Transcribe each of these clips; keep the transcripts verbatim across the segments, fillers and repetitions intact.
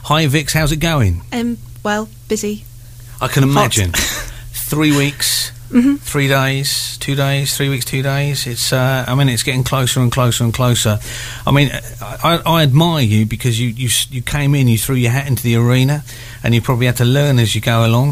Hi Vix, how's it going? Um, well, busy. I can imagine. Three weeks, mm-hmm. three days, two days, three weeks, two days. It's, uh, I mean, it's getting closer and closer and closer. I mean, I, I admire you because you, you, you came in, you threw your hat into the arena, and you probably had to learn as you go along.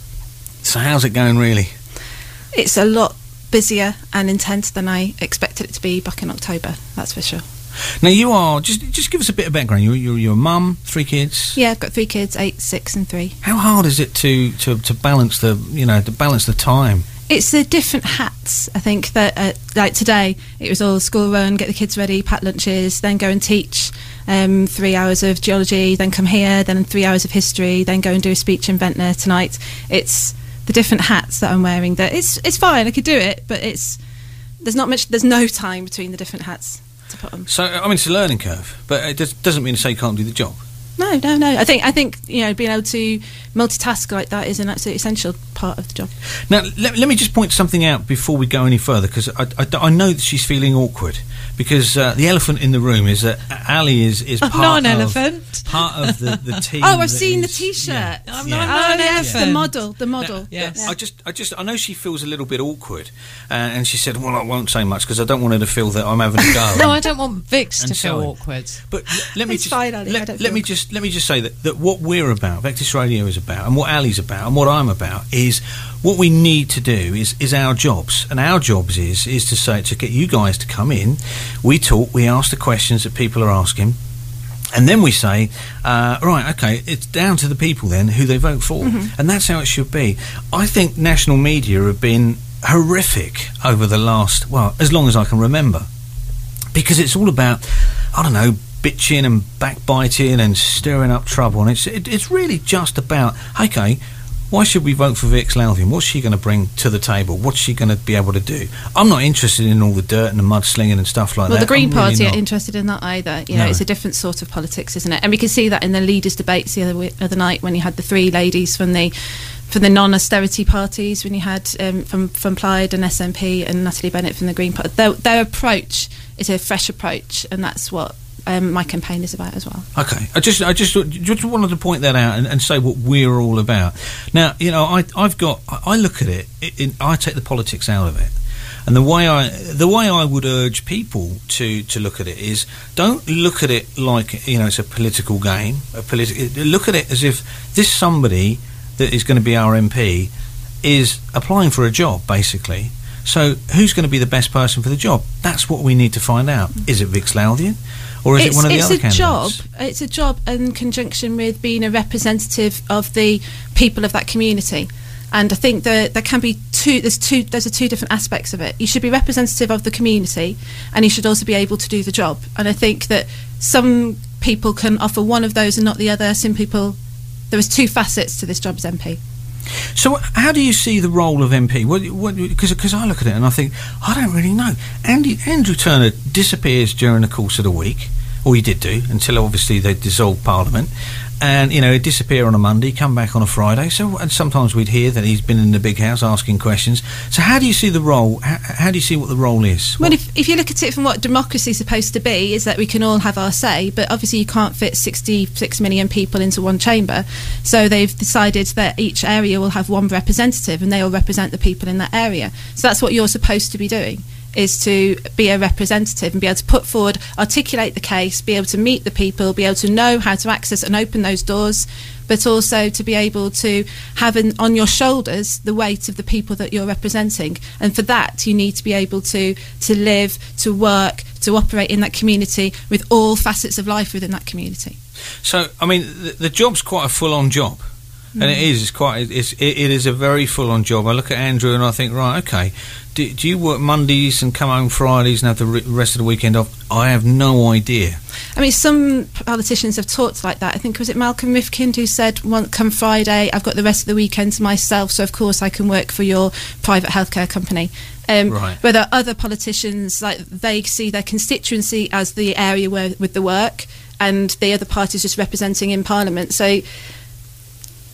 So how's it going, really? It's a lot busier and intense than I expected it to be back in October, that's for sure. Now you are, just just give us a bit of background. You're, you're, you're a mum, three kids? Yeah, I've got three kids, eight, six and three. How hard is it to, to, to balance the, you know, to balance the time? It's the different hats. I think that, uh, like today, it was all school run, get the kids ready, pack lunches, then go and teach um, three hours of geology, then come here, then three hours of history, then go and do a speech in Ventnor tonight. It's the different hats that I'm wearing. That it's it's fine, I could do it, but it's there's not much, there's no time between the different hats to put on. So, I mean, it's a learning curve, but it does, doesn't mean to say you can't do the job. No, no, no. I think, I think you know, being able to multitask like that is an absolutely essential part of the job. Now, let, let me just point something out before we go any further, because I, I, I know that she's feeling awkward, because uh, the elephant in the room is that Ali is, is I'm part not an of elephant. part of the, the team. Oh, I've that seen is, the T-shirt. Yeah. I'm Yeah. not, I'm not Oh, an yes, elephant. the model, the model. Now, Yes. Yeah. I just, I just, I know she feels a little bit awkward, uh, and she said, "Well, I won't say much because I don't want her to feel that I'm having a go." No, I don't want Vix to And feel so- awkward. But l- let me It's just fine, Ali, I let, don't let feel me awkward. just let me just say that, that what we're about, Vectis Radio is about, and what Ali's about, and what I'm about is what we need to do is is our jobs, and our jobs is is to say to get you guys to come in. We talk, we ask the questions that people are asking. And then we say, uh, right, okay, it's down to the people then who they vote for. Mm-hmm. And that's how it should be. I think national media have been horrific over the last, well, as long as I can remember. Because it's all about, I don't know, bitching and backbiting and stirring up trouble. And it's it, it's really just about, okay, why should we vote for Vix Lothian? What's she going to bring to the table? What's she going to be able to do? I'm not interested in all the dirt and the mudslinging and stuff like Well, that. the Green I'm really Party not. aren't interested in that either. You know, No. it's a different sort of politics, isn't it? And we can see that in the leaders' debates the other wi- other night when you had the three ladies from the from the non-austerity parties, when you had um, from from Plaid and S N P and Natalie Bennett from the Green Party. Their, their approach is a fresh approach, and that's what um, my campaign is about as well. Okay, I just, I just, just wanted to point that out and, and say what we're all about. Now, you know, I, I've got, I look at it, it, it, I take the politics out of it, and the way I, the way I would urge people to, to look at it is, don't look at it like, you know, it's a political game. A politi- look at it as if this somebody that is going to be our M P is applying for a job, basically. So, who's going to be the best person for the job? That's what we need to find out. Is it Vix Lothian? Or is it's, it one of the it's other a candidates? job. It's a job in conjunction with being a representative of the people of that community. And I think that there can be two. There's two. There's a two different aspects of it. You should be representative of the community, and you should also be able to do the job. And I think that some people can offer one of those and not the other. Some people, there is two facets to this job as M P. So, how do you see the role of M P? Because I look at it and I think, I don't really know. Andy, Andrew Turner disappears during the course of the week, or he did do, until obviously they dissolved Parliament. And, you know, he'd disappear on a Monday, come back on a Friday. So, and sometimes we'd hear that he's been in the big house asking questions. So, how do you see the role? How, how do you see what the role is? Well, What- if, if you look at it from what democracy is supposed to be, is that we can all have our say, but obviously you can't fit sixty-six million people into one chamber. So they've decided that each area will have one representative, and they all represent the people in that area. So that's what you're supposed to be doing, is to be a representative and be able to put forward, articulate the case, be able to meet the people, be able to know how to access and open those doors, but also to be able to have an, on your shoulders the weight of the people that you're representing. And for that, you need to be able to to live, to work, to operate in that community with all facets of life within that community. So, I mean, the, the job's quite a full-on job. And it is, it's quite, it's, it, it is a very full-on job. I look at Andrew and I think, right, okay, do, do you work Mondays and come home Fridays and have the re- rest of the weekend off? I have no idea. I mean, some politicians have talked like that. I think, was it Malcolm Rifkind who said, "One come Friday, I've got the rest of the weekend to myself, so of course I can work for your private healthcare company." Um, Right. Where there are other politicians, like they see their constituency as the area where with the work, and the other party is just representing in Parliament. So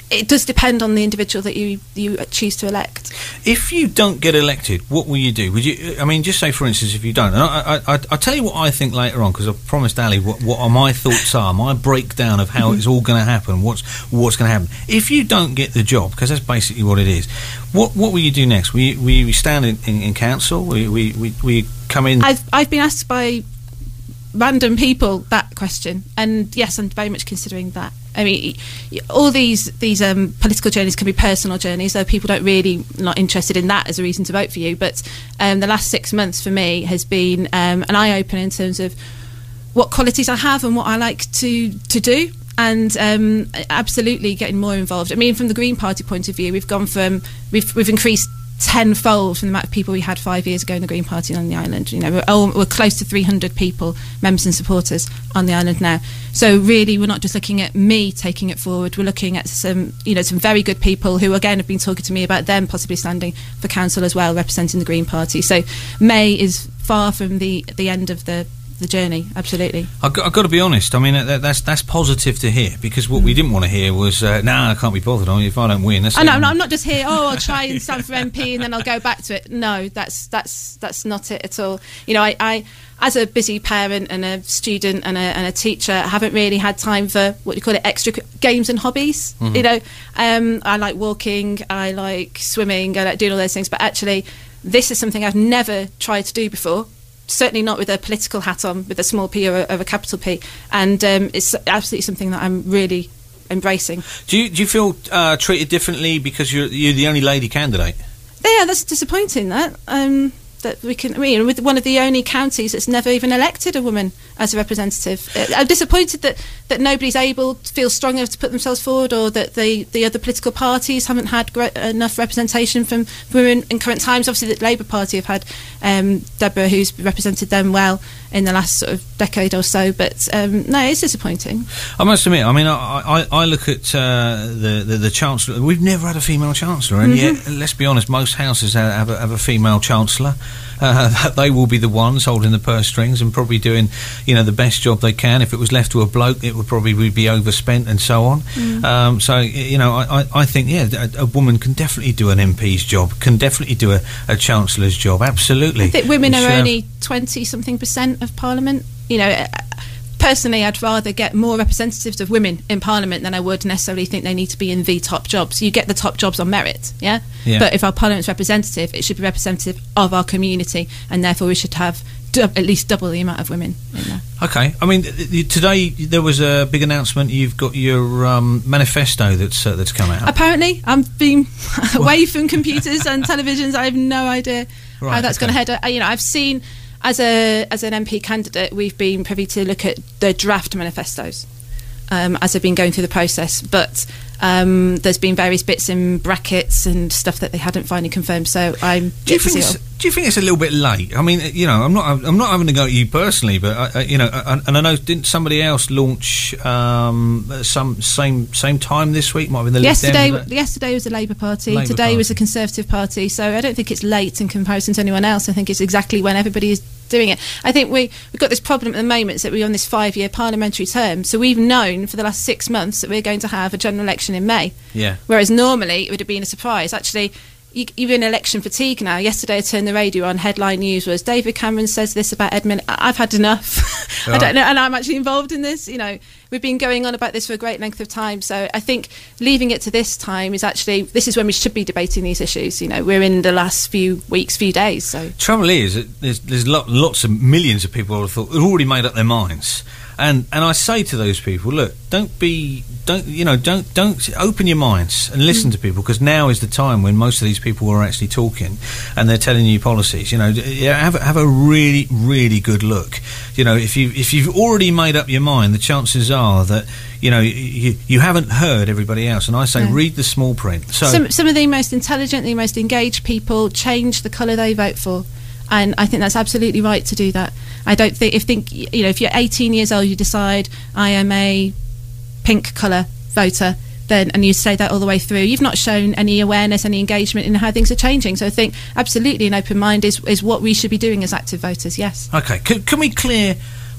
it does depend on the individual that you you choose to elect. If you don't get elected, what will you do? Would you? I mean, just say for instance, if you don't, and I, I, I, I'll tell you what I think later on, because I've promised Ali what, what my thoughts are, my breakdown of how mm-hmm. it's all going to happen, what's what's going to happen. If you don't get the job, because that's basically what it is, what what will you do next? Will you, will you stand in, in, in council? Will you, will, you, will you come in? I've I've been asked by random people that question, and yes, I'm very much considering that. I mean, all these these um, political journeys can be personal journeys, though people don't really not interested in that as a reason to vote for you. But um, the last six months for me has been um, an eye opener in terms of what qualities I have and what I like to to do, and um, absolutely getting more involved. I mean, from the Green Party point of view, we've gone from we've we've increased tenfold from the amount of people we had five years ago in the Green Party on the island. You know, we're, oh, we're close to three hundred people, members and supporters on the island now. So really, we're not just looking at me taking it forward. We're looking at some, you know, some very good people who again have been talking to me about them possibly standing for council as well, representing the Green Party. So May is far from the the end of the the journey. Absolutely. I've got, I've got to be honest. I mean, that, that's that's positive to hear, because what mm. we didn't want to hear was, uh, "Nah, I can't be bothered. I mean, if I don't win." That's I know. I'm not, I'm not just here. Oh, I'll try and stand for M P and then I'll go back to it. No, that's that's that's not it at all. You know, I, I as a busy parent and a student and a, and a teacher, haven't really had time for what you call it extra games and hobbies. Mm-hmm. You know, um, I like walking, I like swimming, I like doing all those things. But actually, this is something I've never tried to do before. Certainly not with a political hat on, with a small p or a, or a capital P, and um, it's absolutely something that I'm really embracing. Do you do you feel uh, treated differently because you're you're the only lady candidate? Yeah, that's disappointing. That um, that we can. I mean, with one of the only counties that's never even elected a woman as a representative. I'm disappointed that, that nobody's able to feel strong enough to put themselves forward, or that the, the other political parties haven't had great, enough representation from women in current times. Obviously, the Labour Party have had um, Deborah, who's represented them well in the last sort of decade or so. But um, no, it's disappointing. I must admit, I mean, I, I, I look at uh, the, the the Chancellor. We've never had a female Chancellor, and mm-hmm. yet, let's be honest, most houses have, have, a, have a female Chancellor. Uh, they will be the ones holding the purse strings and probably doing, you know, the best job they can. If it was left to a bloke, it would probably be overspent and so on. Mm. Um, so, you know, I, I think, yeah, a, a woman can definitely do an M P's job, can definitely do a, a Chancellor's job, absolutely. I think women are only twenty-something percent of Parliament. You know, personally, I'd rather get more representatives of women in Parliament than I would necessarily think they need to be in the top jobs. You get the top jobs on merit, yeah? yeah. But if our Parliament's representative, it should be representative of our community, and therefore we should have du- at least double the amount of women in there. Okay. I mean, today there was a big announcement. You've got your um, manifesto that's uh, that's come out. Apparently, I'm being away from computers and televisions. I have no idea right, how that's okay. going to head. I, you know, I've seen... As a as an M P candidate, we've been privy to look at the draft manifestos um, as I've been going through the process. But um, there's been various bits in brackets and stuff that they hadn't finally confirmed. So I'm. Do you think it's, do you think it's a little bit late? I mean, you know, I'm not I'm not having to go at you personally, but I, you know, and I know didn't somebody else launch um, some same same time this week? Might have been the yesterday. Yesterday was the Labour Party. Labour Today Party. was the Conservative Party. So I don't think it's late in comparison to anyone else. I think it's exactly when everybody is doing it. I think we, we've got this problem at the moment, is that we're on this five-year parliamentary term, so we've known for the last six months that we're going to have a general election in May. Yeah. Whereas normally it would have been a surprise. Actually, you, you're in election fatigue now. Yesterday I turned the radio on, headline news was David Cameron says this about Edmund. I've had enough. I don't know, and I'm actually involved in this. You know, we've been going on about this for a great length of time, so I think leaving it to this time is actually, this is when we should be debating these issues. You know, we're in the last few weeks, few days. So trouble is, there's, there's lots of millions of people who've already made up their minds. And and I say to those people, look, don't be, don't you know, don't don't open your minds and listen mm. to people, because now is the time when most of these people are actually talking and they're telling you policies. You know, yeah, have have a really really good look. You know, if you if you've already made up your mind, the chances are that you know you you haven't heard everybody else. And I say, yeah. read the small print. So some some of the most intelligent, the most engaged people change the colour they vote for. And I think that's absolutely right to do that. I don't think if think you know if you're eighteen years old, you decide I am a pink colour voter, then and you say that all the way through, you've not shown any awareness, any engagement in how things are changing. So I think absolutely an open mind is is what we should be doing as active voters. Yes. Okay. Can, can we clear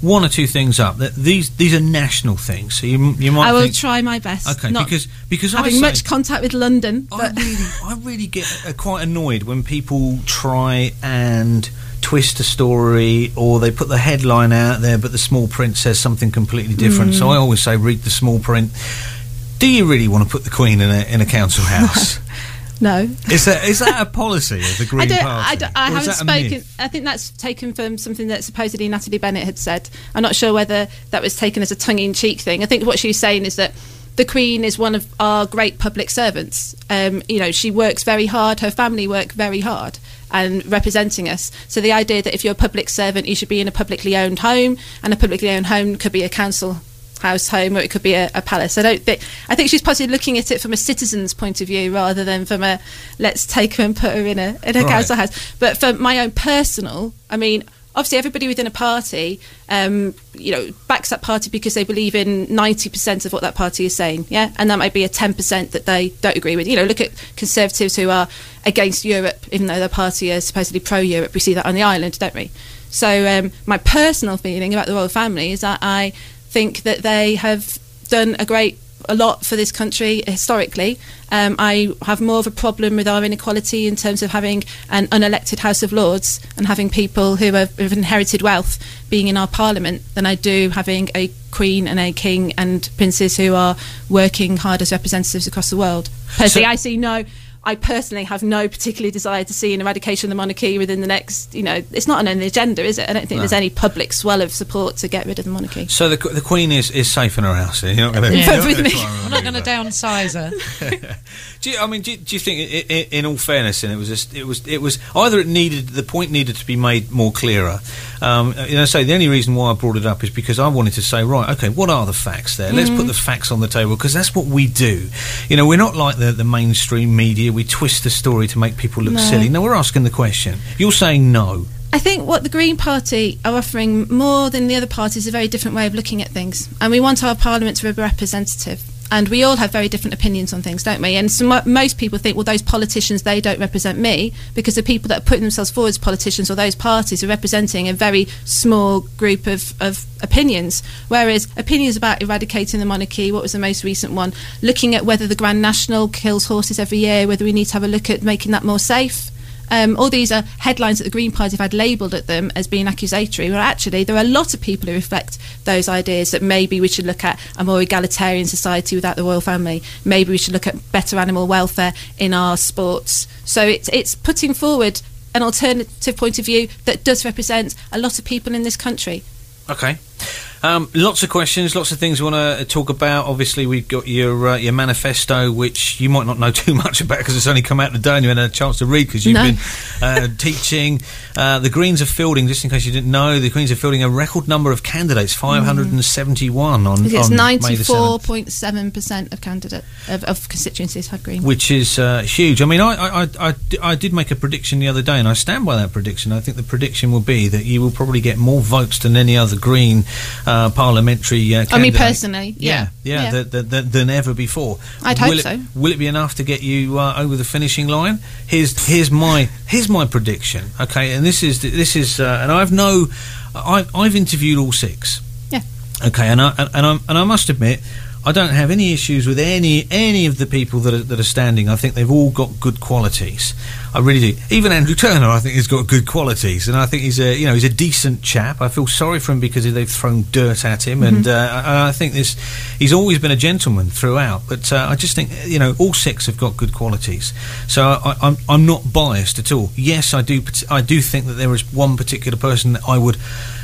one or two things up. That these these are national things, so you you might. I will think, try my best. Okay, not because because having I say, much contact with London. I But really I really get uh, quite annoyed when people try and twist a story, or they put the headline out there, but the small print says something completely different. Mm. So I always say, read the small print. Do you really want to put the Queen in a in a council house? No. Is that is that a policy of the Green I don't, Party? I, don't, I Or is haven't that a spoken. myth? I think that's taken from something that supposedly Natalie Bennett had said. I'm not sure whether that was taken as a tongue-in-cheek thing. I think what she was saying is that the Queen is one of our great public servants. Um, you know, she works very hard. Her family work very hard and representing us. So the idea that if you're a public servant, you should be in a publicly owned home, and a publicly owned home could be a council house home, or it could be a, a palace. I don't think. I think she's possibly looking at it from a citizen's point of view rather than from a let's take her and put her in a in a Right. council house. But for my own personal, I mean, obviously everybody within a party, um, you know, backs that party because they believe in ninety percent of what that party is saying. Yeah, and that might be a ten percent that they don't agree with. You know, look at Conservatives who are against Europe, even though their party is supposedly pro-Europe. We see that on the island, don't we? So um, my personal feeling about the royal family is that I think that they have done a great a lot for this country historically. Um, I have more of a problem with our inequality in terms of having an unelected House of Lords and having people who have, have inherited wealth being in our Parliament than I do having a Queen and a King and princes who are working hard as representatives across the world. Personally, So- I see no... I personally have no particular desire to see an eradication of the monarchy within the next, you know, it's not on an agenda, is it? I don't think No. there's any public swell of support to get rid of the monarchy. So the the Queen is, is safe in her house. You're not going to. Yeah. With me. We're not going to downsize her. Do you, I mean, do you, do you think, i i in all fairness, and it was just, it was it was either it needed the point needed to be made more clearer. Um, you know, say the only reason why I brought it up is because I wanted to say, right, okay, what are the facts there? Let's put the facts on the table, because that's what we do. You know, we're not like the the mainstream media. We twist the story to make people look No. silly. No, we're asking the question. You're saying no. I think what the Green Party are offering more than the other parties is a very different way of looking at things. And we want our Parliament to be representative. And we all have very different opinions on things, don't we? And so mo- most people think, well, those politicians, they don't represent me, because the people that are putting themselves forward as politicians or those parties are representing a very small group of, of opinions. Whereas opinions about eradicating the monarchy, what was the most recent one? Looking at whether the Grand National kills horses every year, whether we need to have a look at making that more safe. Um, all these are headlines that the Green Party have had labelled at them as being accusatory, where actually there are a lot of people who reflect those ideas, that maybe we should look at a more egalitarian society without the royal family. Maybe we should look at better animal welfare in our sports. So it's, it's putting forward an alternative point of view that does represent a lot of people in this country. Okay. Um, lots of questions, lots of things we want to talk about. Obviously, we've got your uh, your manifesto, which you might not know too much about because it's only come out today and you haven't had a chance to read because you've No. been uh, teaching. Uh, the Greens are fielding, just in case you didn't know, the Greens are fielding a record number of candidates, five hundred seventy-one on, It's on May the ninety-four seventh. point seven percent of candidate of, of constituencies have Green. Which is uh, huge. I mean, I, I, I, I did make a prediction the other day, and I stand by that prediction. I think the prediction will be that you will probably get more votes than any other Green uh, parliamentary uh, candidate. I mean, personally, Yeah, yeah. yeah, Yeah. Than, than, than ever before. I'd hope will it, so. Will it be enough to get you uh, over the finishing line? Here's here's my here's my prediction. Okay, and this is this is uh, and I've no, I, I've interviewed all six. Yeah. Okay, and I and, and I and I must admit, I don't have any issues with any any of the people that are, that are standing. I think they've all got good qualities. I really do. Even Andrew Turner, I think, has got good qualities, and I think he's a you know he's a decent chap. I feel sorry for him because they've thrown dirt at him, Mm-hmm. and uh, I, I think this he's always been a gentleman throughout. But uh, I just think you know all six have got good qualities, so I, I'm I'm not biased at all. Yes, I do I do think that there is one particular person that I would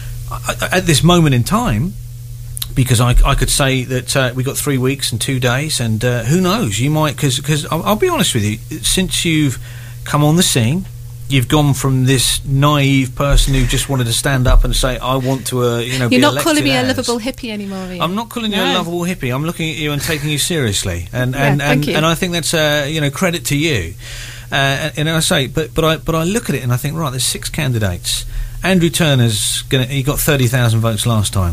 I, at this moment in time. Because I, I could say that uh, we got three weeks and two days, and uh, who knows? You might, because I'll, I'll be honest with you. Since you've come on the scene, you've gone from this naive person who just wanted to stand up and say, "I want to," uh, you know, You're be not elected calling me a as. lovable hippie anymore, are you? I'm not calling you a No. lovable hippie. I'm looking at you and taking you seriously, and Yeah, and, thank and, you. and I think that's uh, you know credit to you. Uh, and, and I say, but but I but I look at it and I think, right, there's six candidates. Andrew Turner's gonna he got thirty thousand votes last time.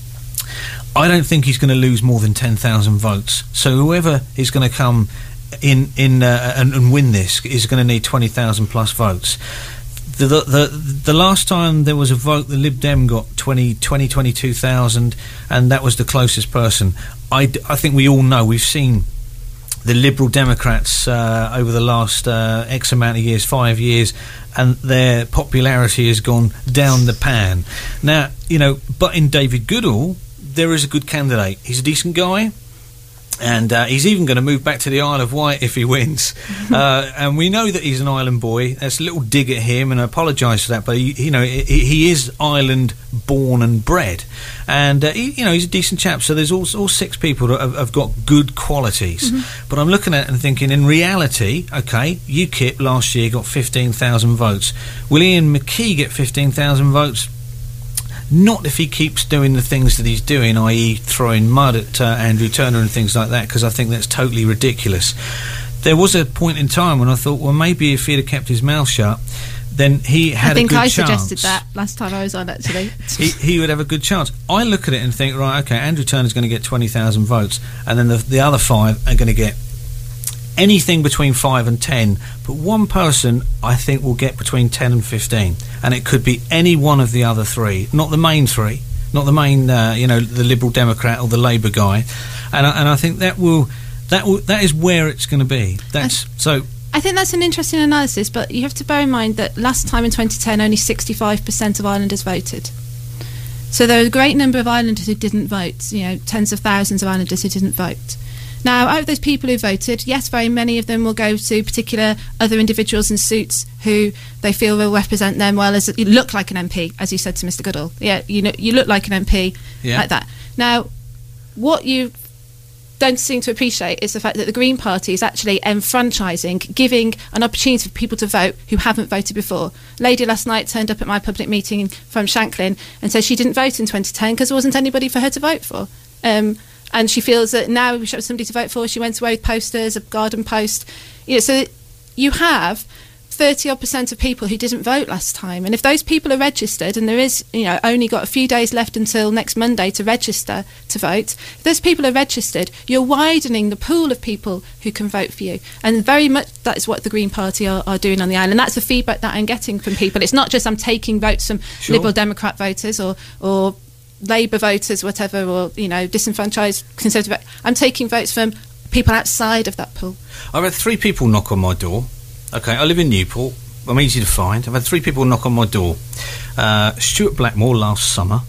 I don't think he's going to lose more than ten thousand votes. So whoever is going to come in in uh, and, and win this is going to need twenty thousand plus votes. the, the the the last time there was a vote, the Lib Dem got twenty, twenty, twenty-two thousand, and that was the closest person. I, I think we all know, we've seen the Liberal Democrats uh, over the last uh, X amount of years, five years, and their popularity has gone down the pan. Now, you know, but in David Goodall, there is a good candidate. He's a decent guy. And uh, he's even going to move back to the Isle of Wight if he wins. uh, and we know that he's an island boy. That's a little dig at him, and I apologise for that. But he, you know, he, he is island born and bred, and uh, he, you know, he's a decent chap. So there's all, all six people that have, have got good qualities. Mm-hmm. But I'm looking at it and thinking, in reality, okay, U KIP last year got fifteen thousand votes. Will Ian McKee get fifteen thousand votes? Not if he keeps doing the things that he's doing, that is throwing mud at uh, Andrew Turner and things like that, because I think that's totally ridiculous. There was a point in time when I thought, well, maybe if he'd have kept his mouth shut, then he had a good chance. I think I suggested that last time I was on, actually. he, he would have a good chance. I look at it and think, right, okay, Andrew Turner's going to get twenty thousand votes, and then the, the other five are going to get anything between five and ten, but one person I think will get between ten and fifteen, and it could be any one of the other three, not the main three, not the main, uh, you know, the Liberal Democrat or the Labour guy, and I, and I think that will that will that is where it's going to be. That's I, so. I think that's an interesting analysis, but you have to bear in mind that last time in twenty ten, only sixty-five percent of islanders voted. So there are a great number of islanders who didn't vote. You know, tens of thousands of islanders who didn't vote. Now, out of those people who voted, yes, very many of them will go to particular other individuals in suits who they feel will represent them well. As you look like an M P, as you said to Mister Goodall. Yeah, you know, you look like an M P, yeah. Like that. Now, what you don't seem to appreciate is the fact that the Green Party is actually enfranchising, giving an opportunity for people to vote who haven't voted before. A lady last night turned up at my public meeting from Shanklin and said she didn't vote in twenty ten because there wasn't anybody for her to vote for. Um, and she feels that now we should have somebody to vote for. She went away with posters, a garden post. You know, so you have thirty odd percent of people who didn't vote last time, and if those people are registered, and there is, you know, only got a few days left until next Monday to register to vote, if those people are registered, you're widening the pool of people who can vote for you, and very much that is what the Green Party are, are doing on the island. That's the feedback that I'm getting from people. It's not just I'm taking votes from sure. Liberal Democrat voters or or Labour voters, whatever, or, you know, disenfranchised Conservative. I'm taking votes from people outside of that pool. I've had three people knock on my door. Okay, I live in Newport. I'm easy to find. I've had three people knock on my door. Uh, Stuart Blackmore last summer.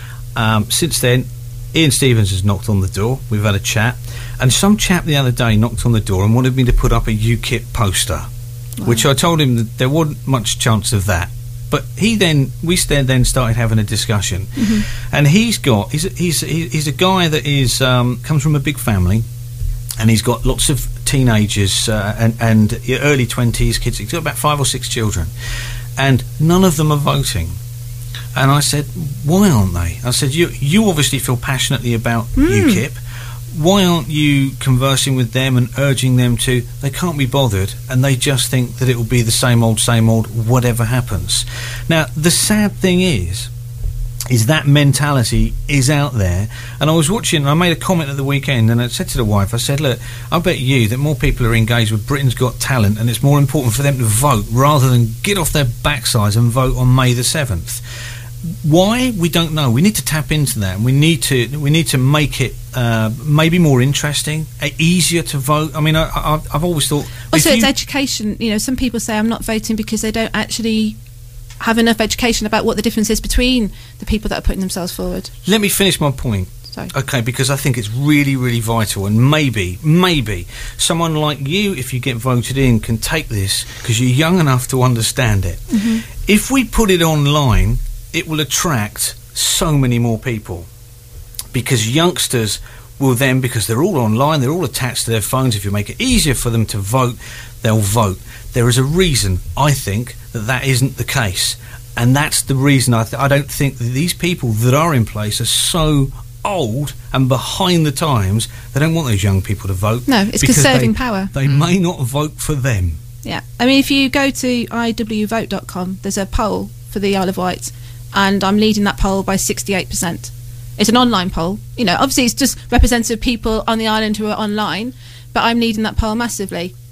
Um, since then, Ian Stevens has knocked on the door. We've had a chat. And some chap the other day knocked on the door and wanted me to put up a U KIP poster, wow. which I told him that there wasn't much chance of that. But he then, we then started having a discussion. Mm-hmm. And he's got, he's, he's, he's a guy that is um, comes from a big family. And he's got lots of teenagers uh, and, and early twenties kids. He's got about five or six children. And none of them are voting. And I said, why aren't they? I said, you you obviously feel passionately about mm. U KIP. Why aren't you conversing with them and urging them to? They can't be bothered, and they just think that it will be the same old, same old, whatever happens. Now, the sad thing is, is that mentality is out there. And I was watching, I made a comment at the weekend, and I said to the wife, I said, look, I bet you that more people are engaged with Britain's Got Talent, and it's more important for them to vote rather than get off their backsides and vote on May the seventh. Why? We don't know. We need to tap into that, and we need to we need to make it uh, maybe more interesting, uh, easier to vote. I mean, I, I, I've always thought... Also, it's education. You know, some people say I'm not voting because they don't actually have enough education about what the difference is between the people that are putting themselves forward. Let me finish my point. Sorry. Okay, because I think it's really, really vital, and maybe, maybe someone like you, if you get voted in, can take this because you're young enough to understand it. Mm-hmm. If we put it online, it will attract so many more people, because youngsters will then, because they're all online, they're all attached to their phones. If you make it easier for them to vote, they'll vote. There is a reason, I think, that that isn't the case, and that's the reason I, th- I don't think that these people that are in place are so old and behind the times. They don't want those young people to vote. No, it's conserving they, power. They mm. may not vote for them. Yeah, I mean, if you go to I W vote dot com, there's a poll for the Isle of Wight, and I'm leading that poll by sixty-eight percent. It's an online poll. You know, obviously it's just representative people on the island who are online, but I'm leading that poll massively.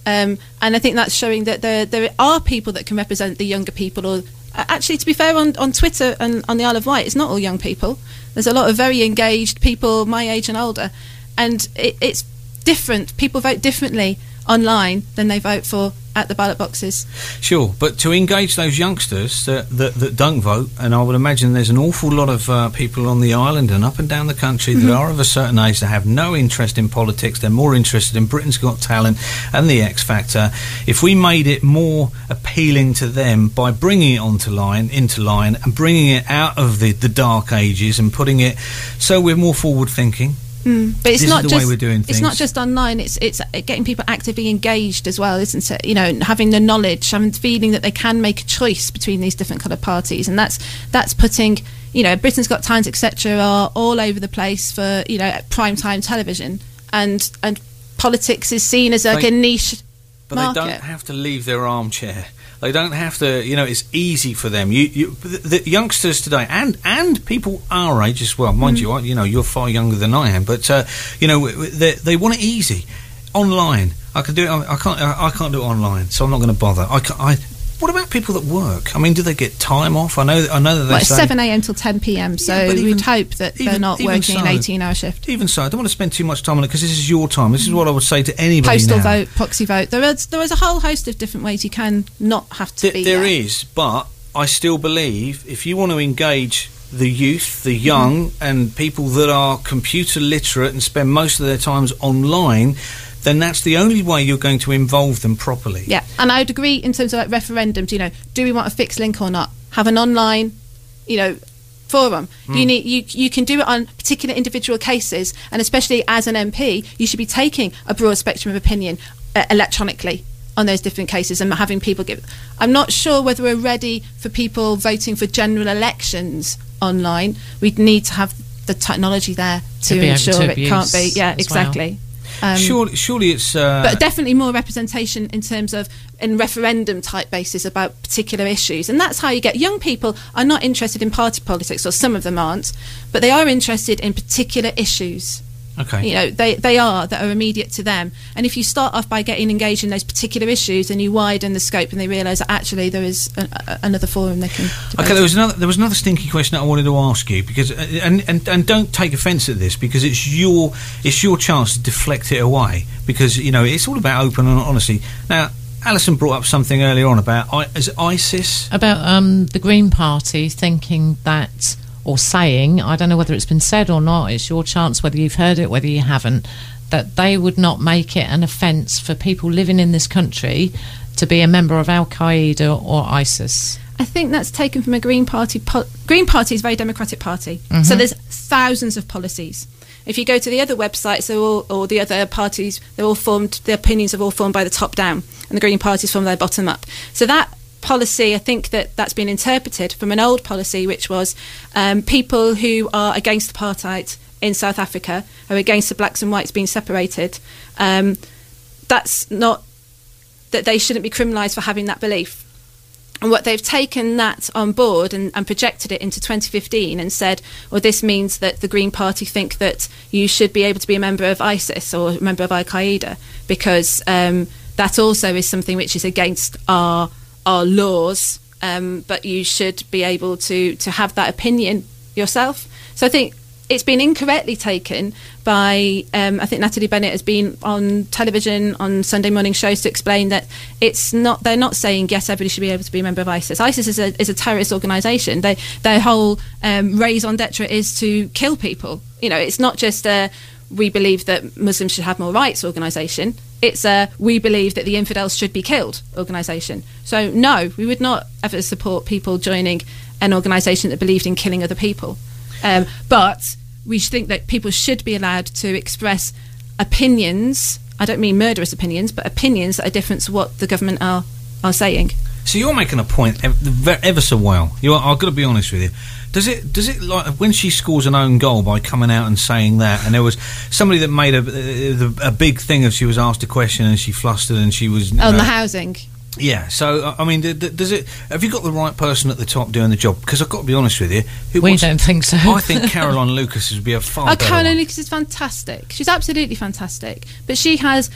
Um, and I think that's showing that there there are people that can represent the younger people. Or actually, to be fair, on, on Twitter and on the Isle of Wight, it's not all young people. There's a lot of very engaged people my age and older, and it, it's different. People vote differently online than they vote for at the ballot boxes. Sure, but to engage those youngsters that, that, that don't vote, and I would imagine there's an awful lot of uh, people on the island and up and down the country that are of a certain age that have no interest in politics. They're more interested in Britain's Got Talent and the X Factor. If we made it more appealing to them by bringing it onto line, into line, and bringing it out of the, the dark ages and putting it so we're more forward thinking. Mm. But it's this not is the just way we're doing things. It's not just online. It's it's getting people actively engaged as well, isn't it? You know, having the knowledge, having the feeling that they can make a choice between these different coloured parties, and that's that's putting, you know, Britain's Got Talent, et cetera, are all over the place for, you know, prime time television, and and politics is seen as like they, a niche but market. They don't have to leave their armchair. They don't have to, you know, it's easy for them. You, you the, the youngsters today, and, and people our age as well, mind mm. you, I, you know, you're far younger than I am, but, uh, you know, they, they want it easy. Online. I can do it, I can't, I can't do it online, so I'm not going to bother. I, can, I What about people that work? I mean, do they get time off? I know I know that they well, say... seven a.m. till ten p.m, so yeah, even, we'd hope that even, they're not working so, an eighteen-hour shift. Even so, I don't want to spend too much time on it, because this is your time. This is what I would say to anybody Postal now. vote, proxy vote. There is, there is a whole host of different ways you can not have to Th- be there. There there. is, but I still believe if you want to engage the youth, the young, mm-hmm. and people that are computer literate and spend most of their times online, then that's the only way you're going to involve them properly. Yeah, and I would agree in terms of like referendums, you know, do we want a fixed link or not? Have an online, you know, forum. Mm. You need you you can do it on particular individual cases, and especially as an M P, you should be taking a broad spectrum of opinion uh, electronically on those different cases and having people give... I'm not sure whether we're ready for people voting for general elections online. We'd need to have the technology there to, to ensure to it can't be... Yeah, exactly. Well. Um, surely, surely it's... Uh, but definitely more representation in terms of in referendum type basis about particular issues, and that's how you get young people are not interested in party politics, or some of them aren't, but they are interested in particular issues. Okay. You know, they, they are, that are immediate to them. And if you start off by getting engaged in those particular issues, and you widen the scope, and they realise that actually there is a, a, another forum they can debate. Okay, there was another there was another stinky question that I wanted to ask you, because and, and and don't take offence at this, because it's your it's your chance to deflect it away, because you know it's all about open and honesty. Now, Alison brought up something earlier on about is it ISIS? About um, the Green Party thinking that, or saying, I don't know whether it's been said or not, it's your chance whether you've heard it, whether you haven't, that they would not make it an offence for people living in this country to be a member of Al-Qaeda or ISIS. I think that's taken from a Green Party. Po- Green Party is a very democratic party, mm-hmm. so there's thousands of policies. If you go to the other websites, they're all, or the other parties, they're all formed, the opinions are all formed by the top down, and the Green Party's from their bottom up. So that policy, I think that that's been interpreted from an old policy, which was um, people who are against apartheid in South Africa, are against the blacks and whites being separated. Um, that's not that they shouldn't be criminalised for having that belief. And what they've taken that on board and, and projected it into twenty fifteen and said, well, this means that the Green Party think that you should be able to be a member of ISIS or a member of Al-Qaeda, because um, that also is something which is against our our laws, um, but you should be able to, to have that opinion yourself. So I think it's been incorrectly taken by, um, I think Natalie Bennett has been on television on Sunday morning shows to explain that it's not, they're not saying, yes, everybody should be able to be a member of ISIS. ISIS is a, is a terrorist organisation. They, their whole um, raison d'etre is to kill people. You know, it's not just a, we believe that Muslims should have more rights organisation. It's a, we believe that the infidels should be killed organisation. So no, we would not ever support people joining an organisation that believed in killing other people. Um, but we think that people should be allowed to express opinions. I don't mean murderous opinions, but opinions that are different to what the government are, are saying. So you're making a point ever, ever so well. You are, I've got to be honest with you. Does it? Does it like when she scores an own goal by coming out and saying that? And there was somebody that made a, a, a big thing of she was asked a question and she flustered and she was on uh, the housing. Yeah. So I mean, does it? Have you got the right person at the top doing the job? Because I've got to be honest with you. Who we wants, don't think so. I think Caroline Lucas would be a far oh, better Caroline one. Lucas is fantastic. She's absolutely fantastic. But she has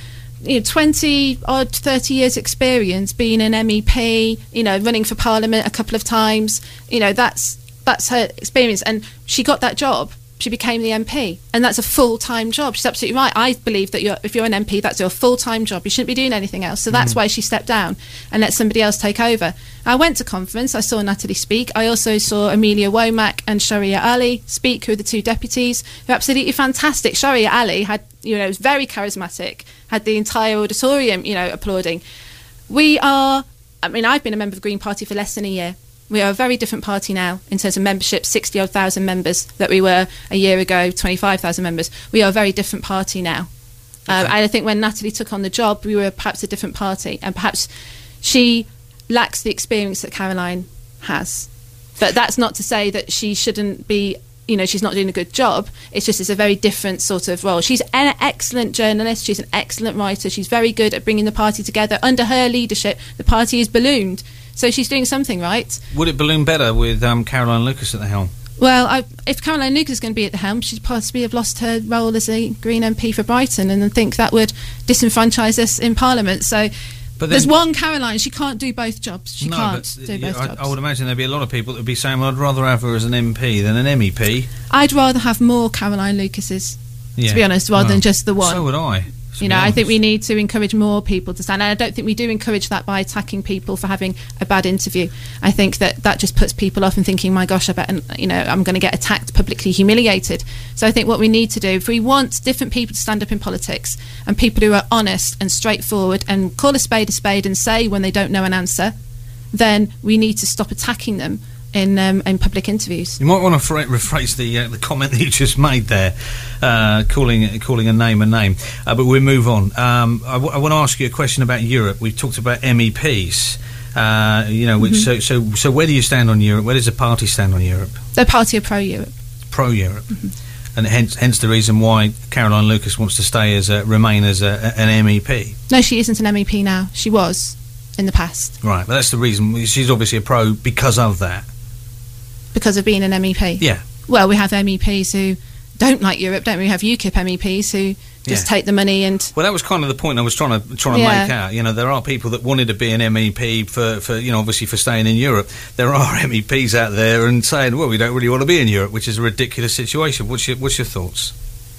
you know, twenty odd, thirty years experience, being an M E P, you know, running for Parliament a couple of times. You know, that's that's her experience, and she got that job. She became the M P, and that's a full-time job. She's absolutely right. I believe that you're, if you're an M P, that's your full-time job. You shouldn't be doing anything else. So that's mm. why she stepped down and let somebody else take over. I went to conference. I saw Natalie speak. I also saw Amelia Womack and Sharia Ali speak, who are the two deputies, who are absolutely fantastic. Sharia Ali had, you know, was very charismatic, had the entire auditorium, you know, applauding. We are, I mean, I've been a member of the Green Party for less than a year. We are a very different party now in terms of membership, sixty odd thousand members that we were a year ago, twenty-five thousand members. We are a very different party now. Okay. Uh, and I think when Natalie took on the job, we were perhaps a different party, and perhaps she lacks the experience that Caroline has. But that's not to say that she shouldn't be, you know, she's not doing a good job. It's just it's a very different sort of role. She's an excellent journalist. She's an excellent writer. She's very good at bringing the party together. Under her leadership, the party is ballooned. So she's doing something right. Would it balloon better with um, Caroline Lucas at the helm? Well, I, if Caroline Lucas is going to be at the helm, she'd possibly have lost her role as a Green M P for Brighton, and I think that would disenfranchise us in Parliament. So but then, there's one Caroline. She can't do both jobs. She no, can't but, do yeah, both I, jobs. I would imagine there'd be a lot of people that would be saying, well, I'd rather have her as an M P than an M E P. I'd rather have more Caroline Lucases, yeah. to be honest, rather well, than just the one. So would I. You know, I think we need to encourage more people to stand. And I don't think we do encourage that by attacking people for having a bad interview. I think that that just puts people off and thinking, my gosh, I bet, you know, I'm going to get attacked, publicly humiliated. So I think what we need to do, if we want different people to stand up in politics and people who are honest and straightforward and call a spade a spade and say when they don't know an answer, then we need to stop attacking them in um, in public interviews. You might want to fra- rephrase the uh, the comment that you just made there, uh, calling calling a name a name. Uh, but we'll move on. Um, I, w- I want to ask you a question about Europe. We've talked about M E Ps. Uh, you know, which, mm-hmm. so so so where do you stand on Europe? Where does the party stand on Europe? The party are pro-Europe. Pro-Europe, mm-hmm. and hence hence the reason why Caroline Lucas wants to stay as a, remain as a, an M E P. No, she isn't an M E P now. She was in the past. Right, but that's the reason. She's obviously a pro because of that. Because of being an M E P? Yeah. Well, we have M E Ps who don't like Europe, don't we? We have UKIP M E Ps who just yeah. take the money and... Well, that was kind of the point I was trying to trying to yeah. make out. You know, there are people that wanted to be an M E P for, for, you know, obviously for staying in Europe. There are M E Ps out there and saying, well, we don't really want to be in Europe, which is a ridiculous situation. What's your, what's your thoughts?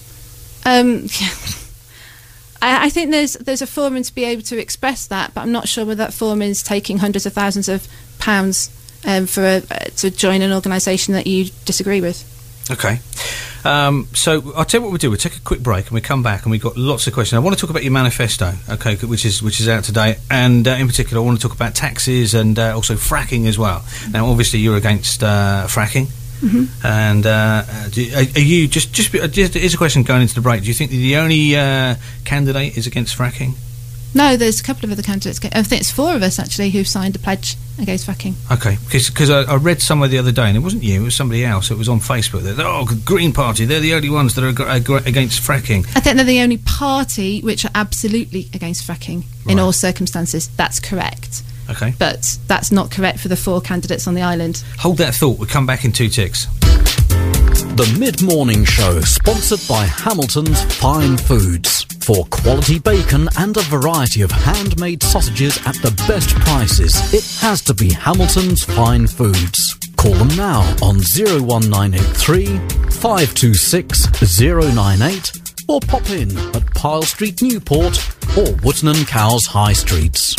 Um... I think there's there's a forum to be able to express that, but I'm not sure whether that forum is taking hundreds of thousands of pounds um, for a, uh, to join an organisation that you disagree with. Okay. Um, so I'll tell you what we'll do. We'll take a quick break and we'll come back and we've got lots of questions. I want to talk about your manifesto, okay, which is which is out today, and uh, in particular I want to talk about taxes and uh, also fracking as well. Now, obviously you're against uh, fracking. Mm-hmm. And uh, do, are, are you just just just here's a question going into the break? Do you think the only uh, candidate is against fracking? No, there's a couple of other candidates. I think it's four of us actually who've signed a pledge against fracking. Okay, because I, I read somewhere the other day, and it wasn't you, it was somebody else. It was on Facebook. They're, oh, Green Party, they're the only ones that are ag- against fracking. I think they're the only party which are absolutely against fracking in right. all circumstances. That's correct. Okay. But that's not correct for the four candidates on the island. Hold that thought. We'll come back in two ticks. The Mid-Morning Show, sponsored by Hamilton's Fine Foods. For quality bacon and a variety of handmade sausages at the best prices, it has to be Hamilton's Fine Foods. Call them now on oh one nine eight three, five two six, oh nine eight or pop in at Pyle Street, Newport or Wootton and Cowes High Streets.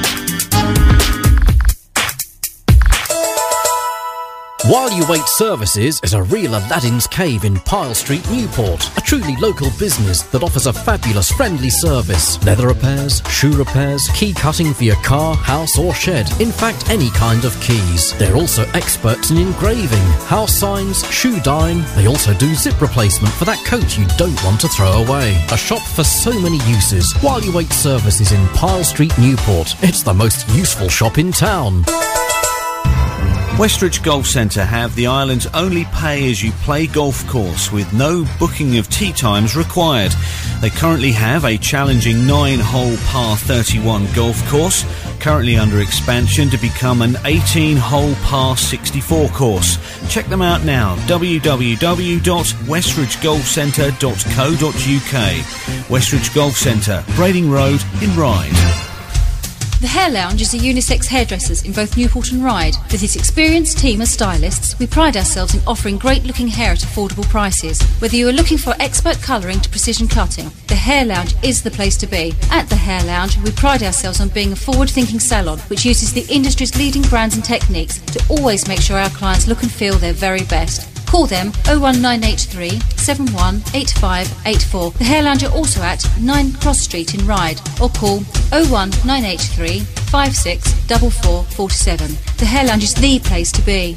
While You Wait Services is a real Aladdin's Cave in Pyle Street, Newport. A truly local business that offers a fabulous friendly service. Leather repairs, shoe repairs, key cutting for your car, house or shed. In fact, any kind of keys. They're also experts in engraving, house signs, shoe dyeing. They also do zip replacement for that coat you don't want to throw away. A shop for so many uses. While You Wait Services in Pyle Street, Newport. It's the most useful shop in town. Westridge Golf Centre have the island's only pay-as-you-play golf course with no booking of tee times required. They currently have a challenging nine-hole par thirty-one golf course, currently under expansion to become an eighteen-hole par sixty-four course. Check them out now, w w w dot westridge golf centre dot co dot u k. Westridge Golf Centre, Brading Road in Ryde. The Hair Lounge is a unisex hairdressers in both Newport and Ryde. With its experienced team of stylists, we pride ourselves in offering great-looking hair at affordable prices. Whether you are looking for expert colouring to precision cutting, the Hair Lounge is the place to be. At the Hair Lounge, we pride ourselves on being a forward-thinking salon which uses the industry's leading brands and techniques to always make sure our clients look and feel their very best. Call them oh one nine eight three, seven one eight five eight four. The Hair Lounge are also at nine Cross Street in Ryde, or call oh one nine eight three, five six four four four seven. The Hair Lounge is the place to be.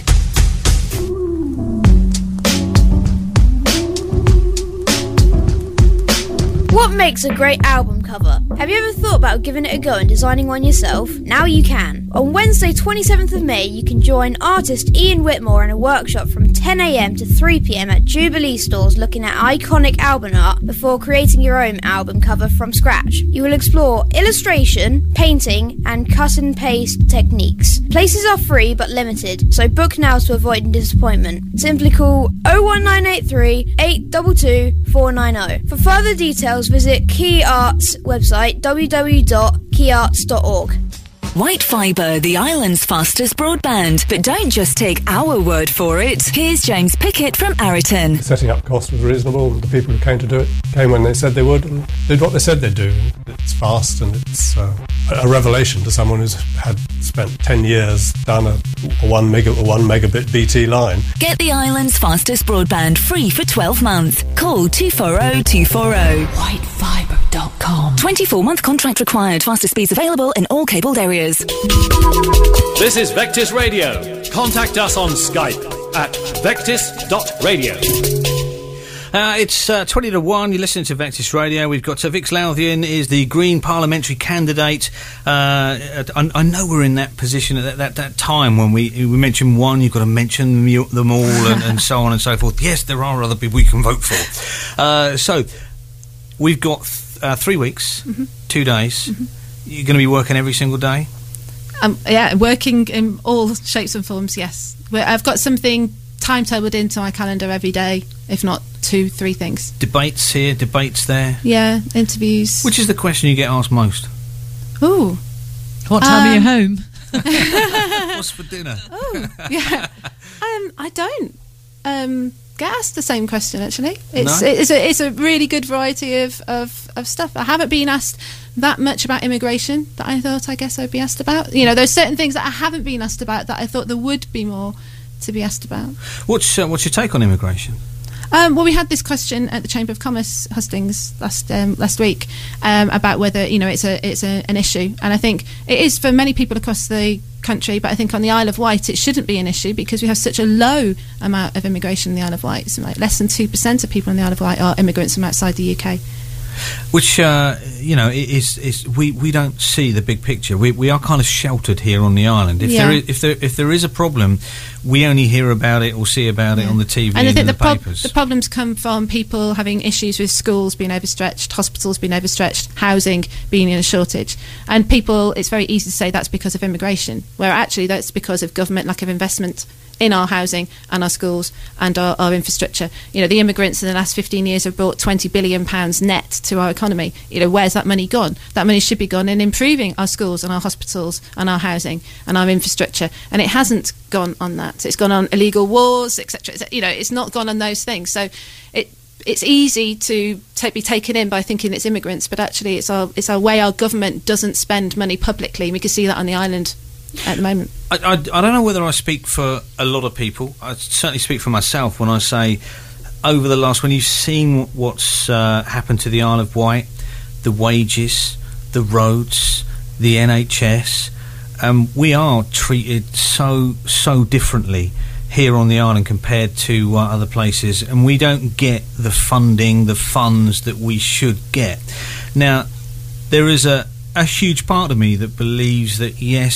What makes a great album cover? Have you ever thought about giving it a go and designing one yourself? Now you can. On Wednesday twenty-seventh of May, you can join artist Ian Whitmore in a workshop from ten a m to three p m at Jubilee Stores looking at iconic album art before creating your own album cover from scratch. You will explore illustration, painting and cut and paste techniques. Places are free but limited, so book now to avoid disappointment. Simply call oh one nine eight three, eight two two, four nine oh. For further details, visit Key Arts website w w w dot key arts dot org. White Fibre, the island's fastest broadband. But don't just take our word for it. Here's James Pickett from Arrington. Setting up cost was reasonable. The people who came to do it came when they said they would and did what they said they'd do. It's fast and it's uh, a revelation to someone who's had spent ten years down a, a one mega a one megabit B T line. Get the island's fastest broadband free for twelve months. Call two four oh two four oh. white fibre dot com. twenty-four month contract required. Faster speeds available in all cabled areas. This is Vectis Radio. Contact us on Skype at vectis dot radio. Uh, it's uh, twenty to one. You're listening to Vectis Radio. We've got uh, Vix Lothian is the Green parliamentary candidate. Uh, I, I know we're in that position at that, that, that time when we we mention one, you've got to mention them, them all, and, and so on and so forth. Yes, there are other people we can vote for. Uh, so we've got th- uh, three weeks, mm-hmm. two days. Mm-hmm. You're going to be working every single day? Um, yeah, working in all shapes and forms, yes. I've got something timetabled into my calendar every day, if not two, three things. Debates here, debates there? Yeah, interviews. Which is the question you get asked most? Ooh. What time um, are you home? What's for dinner? Oh, yeah. um, I don't um, get asked the same question, actually. It's, no? it's, a, it's a really good variety of, of, of stuff. I haven't been asked that much about immigration that I thought I guess I'd be asked about. You know, there's certain things that I haven't been asked about that I thought there would be more to be asked about. What's uh, what's your take on immigration? Um, well, we had this question at the Chamber of Commerce hustings last um, last week um, about whether you know it's a it's a, an issue, and I think it is for many people across the country. But I think on the Isle of Wight it shouldn't be an issue because we have such a low amount of immigration in the Isle of Wight. So like less than two percent of people in the Isle of Wight are immigrants from outside the U K. Which, uh, you know, is is we, we don't see the big picture. We we are kind of sheltered here on the island. If yeah. there is, if there if there is a problem, we only hear about it or see about yeah. it on the T V and, and I think in the, the prob- papers. The problems come from people having issues with schools being overstretched, hospitals being overstretched, housing being in a shortage, and people. It's very easy to say that's because of immigration, where actually that's because of government lack of investment in our housing and our schools and our, our infrastructure. You know, the immigrants in the last fifteen years have brought twenty billion pounds net to our economy. You know, where's that money gone? That money should be gone in improving our schools and our hospitals and our housing and our infrastructure. And it hasn't gone on that. It's gone on illegal wars, et cetera. You know, it's not gone on those things. So it it's easy to t- be taken in by thinking it's immigrants, but actually it's our it's our way our government doesn't spend money publicly. And we can see that on the island at the moment. I, I, I don't know whether I speak for a lot of people. I certainly speak for myself when I say over the last, when you've seen what's uh, happened to the Isle of Wight, the wages, the roads, the N H S, um, we are treated so, so differently here on the island compared to uh, other places, and we don't get the funding, the funds that we should get. Now, there is a, a huge part of me that believes that, yes,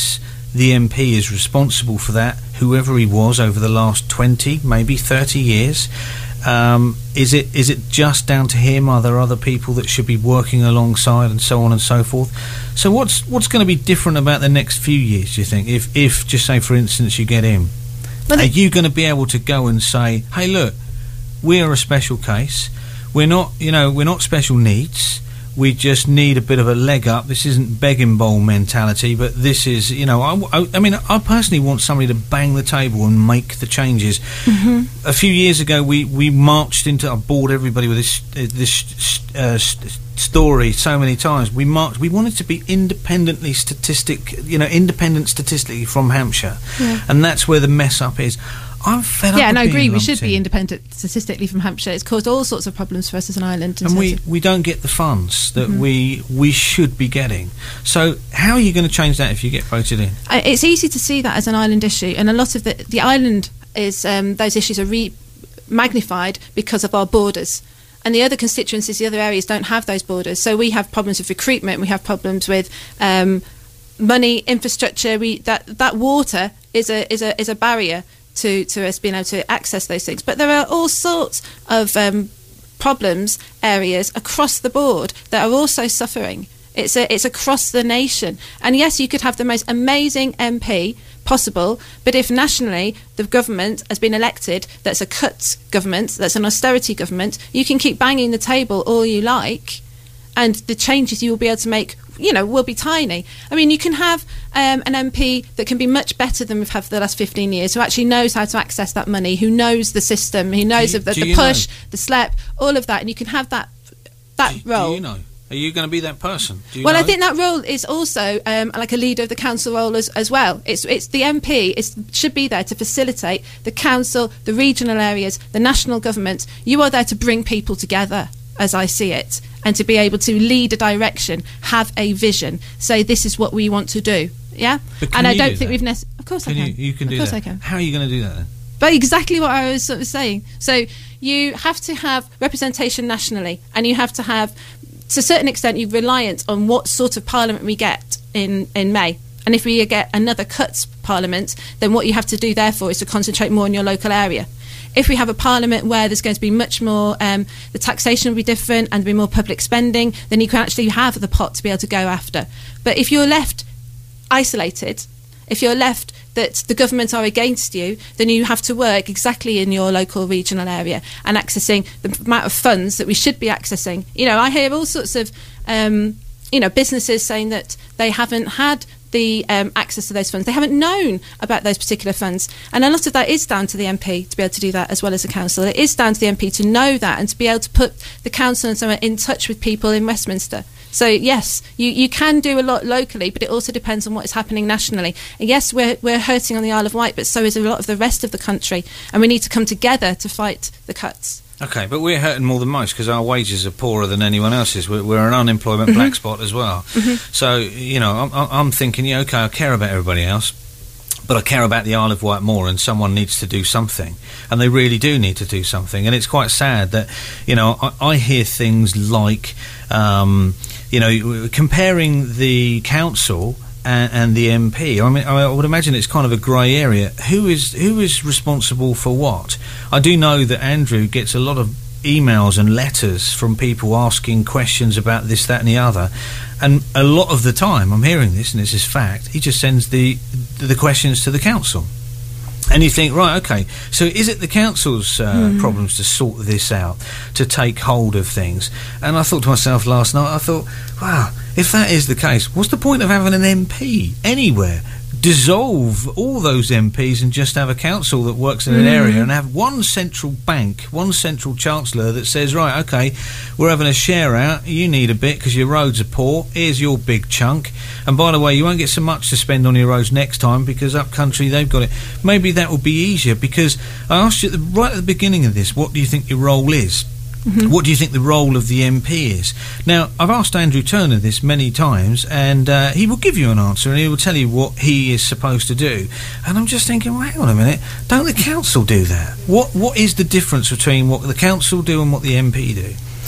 the M P is responsible for that, whoever he was over the last twenty, maybe thirty years? Um, is it is it just down to him? Are there other people that should be working alongside, and so on and so forth? So what's what's going to be different about the next few years, do you think? If, if just say, for instance, you get him, well, are you going to be able to go and say, hey, look, we're a special case. We're not, you know, we're not special needs. We just need a bit of a leg up. This isn't begging bowl mentality, but this is, you know, I, I, I mean, I personally want somebody to bang the table and make the changes. Mm-hmm. A few years ago, we, we marched into, I bored everybody with this this uh, story so many times. We marched, we wanted to be independently statistic, you know, independent statistically from Hampshire, yeah. And that's where the mess up is. I'm fed up. Yeah, and I agree. We should in. be independent statistically from Hampshire. It's caused all sorts of problems for us as an island, and we, we don't get the funds that mm-hmm. we we should be getting. So, how are you going to change that if you get voted in? Uh, it's easy to see that as an island issue, and a lot of the the island is um, those issues are re- magnified because of our borders. And the other constituencies, the other areas, don't have those borders. So we have problems with recruitment. We have problems with um, money, infrastructure. We that that water is a is a is a barrier to, to us being able to access those things. But there are all sorts of um, problems, areas across the board that are also suffering. It's a, it's across the nation. And yes, you could have the most amazing M P possible, but if nationally the government has been elected that's a cut government, that's an austerity government, you can keep banging the table all you like, and the changes you will be able to make, you know, will be tiny. I mean, you can have um, an M P that can be much better than we've had for the last fifteen years, who actually knows how to access that money, who knows the system, who knows you, of the, the push, know? the slep, all of that, and you can have that that do, role. Do you know? Are you going to be that person? Do you well, know? I think that role is also um, like a leader of the council role as, as well. It's it's the M P is, should be there to facilitate the council, the regional areas, the national government. You are there to bring people together, as I see it, and to be able to lead a direction, have a vision, say this is what we want to do. Yeah, and I don't do think that? we've necessarily. Of course, can I can. You, you can of do course that. I can. How are you going to do that then? But exactly what I was sort of saying. So you have to have representation nationally, and you have to have, to a certain extent, you're reliant on what sort of parliament we get in, in May. And if we get another cuts parliament, then what you have to do, therefore, is to concentrate more on your local area. If we have a parliament where there's going to be much more, um, the taxation will be different and there'll be more public spending, then you can actually have the pot to be able to go after. But if you're left isolated, if you're left that the government are against you, then you have to work exactly in your local regional area and accessing the amount of funds that we should be accessing. You know, I hear all sorts of, um, you know, businesses saying that they haven't had the um, access to those funds. They haven't known about those particular funds. And a lot of that is down to the M P to be able to do that, as well as the council. It is down to the M P to know that and to be able to put the council and so on in touch with people in Westminster. So yes, you, you can do a lot locally, but it also depends on what is happening nationally. And yes, we're we're hurting on the Isle of Wight, but so is a lot of the rest of the country, and we need to come together to fight the cuts. Okay, but we're hurting more than most because our wages are poorer than anyone else's. We're, we're an unemployment mm-hmm. black spot as well. Mm-hmm. So, you know, I'm, I'm thinking, yeah, okay, I care about everybody else, but I care about the Isle of Wight more, and someone needs to do something. And they really do need to do something. And it's quite sad that, you know, I, I hear things like, um, you know, comparing the council and, and the M P. I mean, I would imagine it's kind of a grey area. Who is who is responsible for what? I do know that Andrew gets a lot of emails and letters from people asking questions about this, that and the other, and a lot of the time I'm hearing this, and this is fact, he just sends the the questions to the council. And you think, right, okay, so is it the council's uh, mm. problems to sort this out, to take hold of things? And I thought to myself last night, I thought, wow, if that is the case, what's the point of having an M P anywhere? Dissolve all those M Ps and just have a council that works in an mm. area, and have one central bank, one central chancellor that says, right, okay, we're having a share out, you need a bit because your roads are poor, here's your big chunk, and by the way, you won't get so much to spend on your roads next time because up country they've got it. Maybe that will be easier, because I asked you at the, right at the beginning of this, what do you think your role is? Mm-hmm. What do you think the role of the M P is? Now, I've asked Andrew Turner this many times, and uh, he will give you an answer, and he will tell you what he is supposed to do. And I'm just thinking, well, hang on a minute, don't the council do that? What What is the difference between what the council do and what the M P do?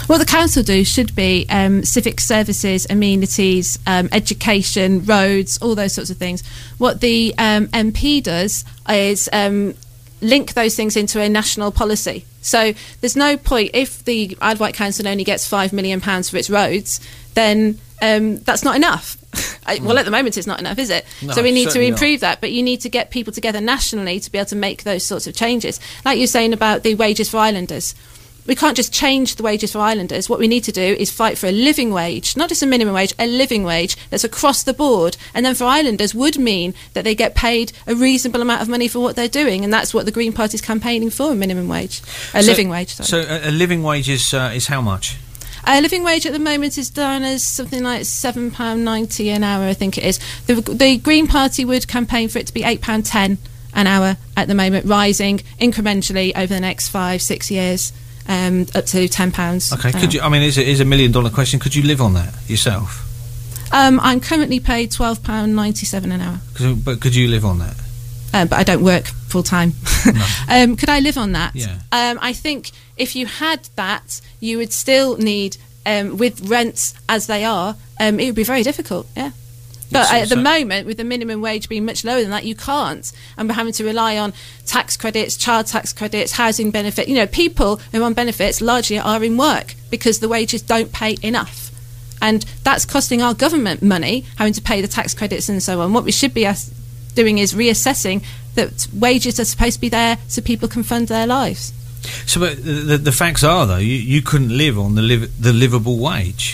What the council do should be um, civic services, amenities, um, education, roads, all those sorts of things. What the um, M P does is um, link those things into a national policy. So there's no point, if the Isle of Wight Council only gets five million pounds for its roads, then um, that's not enough. Well, at the moment it's not enough, is it? No, so we need to improve not. that, but you need to get people together nationally to be able to make those sorts of changes. Like you're saying about the wages for islanders. We can't just change the wages for islanders. What we need to do is fight for a living wage, not just a minimum wage, a living wage that's across the board. And then for islanders would mean that they get paid a reasonable amount of money for what they're doing. And that's what the Green Party is campaigning for, a minimum wage, a so, living wage. Sorry. So a, a living wage is, uh, is how much? A uh, living wage at the moment is done as something like seven pounds ninety an hour, I think it is. The, the Green Party would campaign for it to be eight pounds ten an hour at the moment, rising incrementally over the next five, six years. Um, up to ten pounds. Okay, could you? I mean, is it is a million dollar question? Could you live on that yourself? Um, I'm currently paid twelve pound ninety seven an hour. Could, but could you live on that? Um, but I don't work full time. No. um, could I live on that? Yeah. Um, I think if you had that, you would still need, um, with rents as they are, um, it would be very difficult. Yeah. But So- at the so- moment, with the minimum wage being much lower than that, you can't. And we're having to rely on tax credits, child tax credits, housing benefit. You know, people who are on benefits largely are in work because the wages don't pay enough. And that's costing our government money, having to pay the tax credits and so on. What we should be as- doing is reassessing that wages are supposed to be there so people can fund their lives. So, but the, the facts are, though, you, you couldn't live on the live, the livable wage.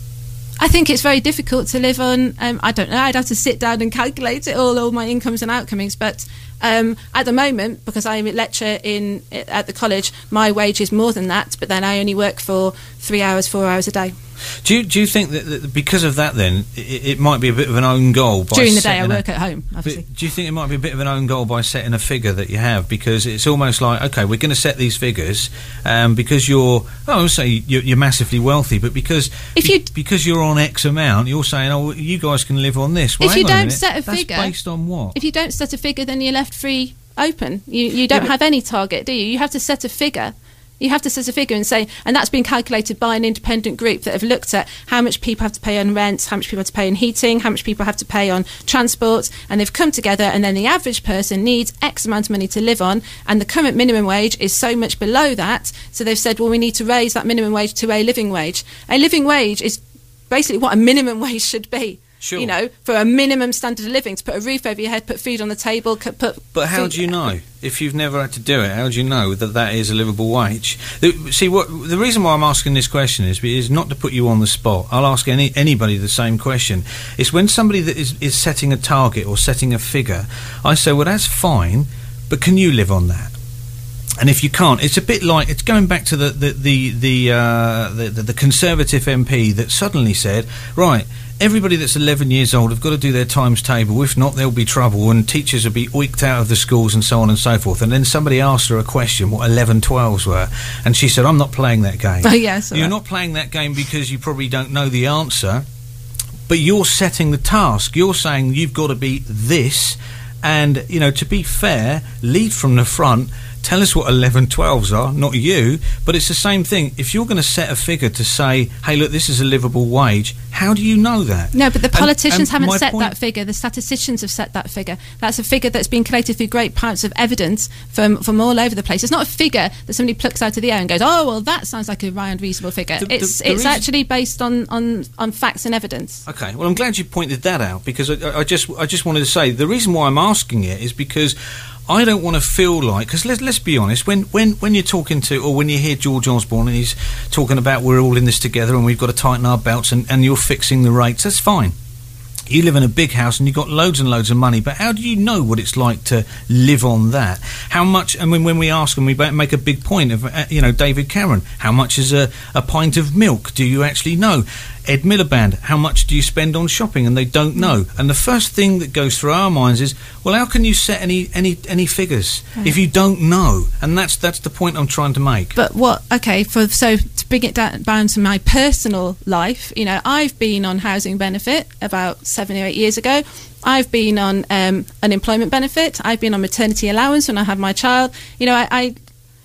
I think it's very difficult to live on. Um, I don't know. I'd have to sit down and calculate it all, all my incomes and outcomings. But um, at the moment, because I lecture in at the college, my wage is more than that. But then I only work for three hours, four hours a day. Do you, do you think that, that because of that, then it, it might be a bit of an own goal? By During the day, I setting work a, at home, obviously. Do you think it might be a bit of an own goal by setting a figure that you have? Because it's almost like, okay, we're going to set these figures um, because you're, I would say you're, you're massively wealthy, but because if you because you're on X amount, you're saying, oh, you guys can live on this. Well, if you hang on a don't minute, set a that's figure, based on what? If you don't set a figure, then you're left free, open. You you don't Yeah, but- have any target, do you? You have to set a figure. You have to set a figure and say, and that's been calculated by an independent group that have looked at how much people have to pay on rent, how much people have to pay on heating, how much people have to pay on transport, and they've come together, and then the average person needs X amount of money to live on, and the current minimum wage is so much below that, so they've said, well, we need to raise that minimum wage to a living wage. A living wage is basically what a minimum wage should be. Sure. You know, for a minimum standard of living, to put a roof over your head, put food on the table, c- put... But how food- do you know? If you've never had to do it, how do you know that that is a livable wage? The, see, what the reason why I'm asking this question is, is not to put you on the spot. I'll ask any anybody the same question. It's when somebody that is, is setting a target or setting a figure, I say, well, that's fine, but can you live on that? And if you can't, it's a bit like, it's going back to the the the the, uh, the, the, the Conservative M P that suddenly said, right, everybody that's eleven years old have got to do their times table, if not there'll be trouble and teachers will be oiked out of the schools and so on and so forth. And then somebody asked her a question what eleven twelves were, and she said, I'm not playing that game. Oh, yes. You're not playing that game because you probably don't know the answer, but you're setting the task. You're saying you've got to be this, and, you know, to be fair, lead from the front. Tell us what eleven twelves are, not you, but it's the same thing. If you're going to set a figure to say, hey, look, this is a livable wage, how do you know that? No, but the And- politicians and my haven't set point- that figure. The statisticians have set that figure. That's a figure that's been collated through great parts of evidence from, from all over the place. It's not a figure that somebody plucks out of the air and goes, oh, well, that sounds like a round, reasonable figure. The- the- it's the it's reason- actually based on, on, on facts and evidence. Okay, well, I'm glad you pointed that out, because I, I just I just wanted to say the reason why I'm asking it is because I don't want to feel like, because let's, let's be honest, when, when, when you're talking to, or when you hear George Osborne and he's talking about we're all in this together and we've got to tighten our belts and, and you're fixing the rates, that's fine. You live in a big house and you've got loads and loads of money, but how do you know what it's like to live on that? How much, I mean, when we ask and we ba- make a big point of, uh, you know, David Cameron, how much is a, a pint of milk? Do you actually know? Ed Miliband, how much do you spend on shopping? And they don't know. And the first thing that goes through our minds is, well, how can you set any any, any figures Right. if you don't know? And that's that's the point I'm trying to make. But what, okay, for so to bring it down, down to my personal life, you know, I've been on housing benefit about seven or eight years ago. I've been on um, unemployment benefit. I've been on maternity allowance when I had my child. You know, I, I